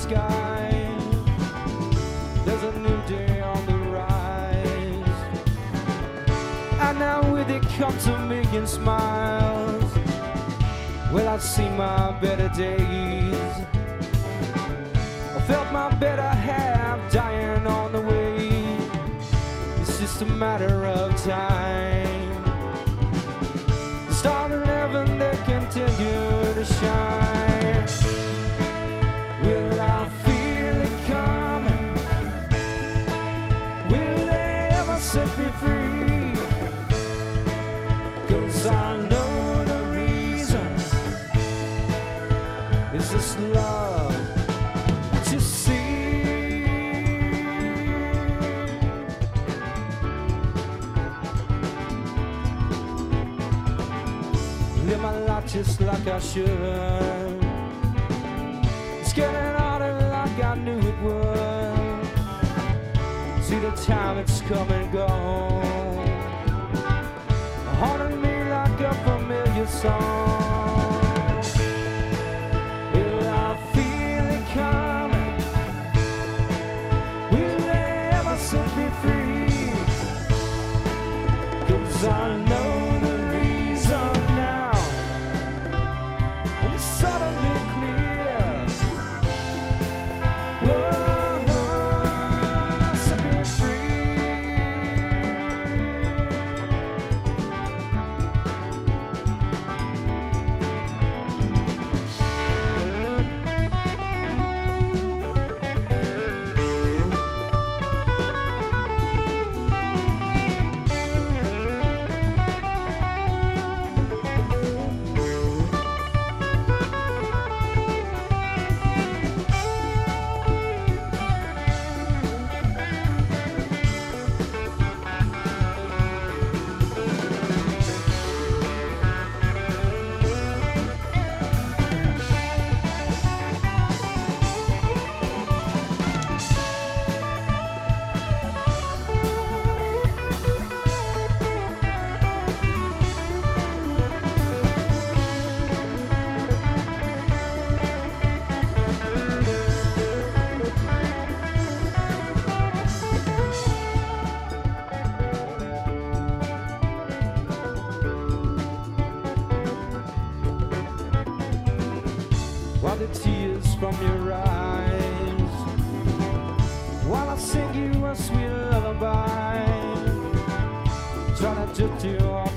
sky. There's a new day on the rise, and now with it comes a million smiles. Well, I've seen my better days. I felt my better half dying on the way. It's just a matter of time. The stars in heaven, they continue to shine. Will I feel it coming? Will they ever set me free? 'Cause I know the reason is this love that you see. Live my life just like I should. It's getting harder like I knew it would. See the time it's come and gone, haunting me like a familiar song. Will I feel it coming? Will they ever set me free? 'Cause I know the reason now, and it's suddenly clear. Whoa, set me free. While the tears from your eyes, while I sing you a sweet lullaby, trying to drift you off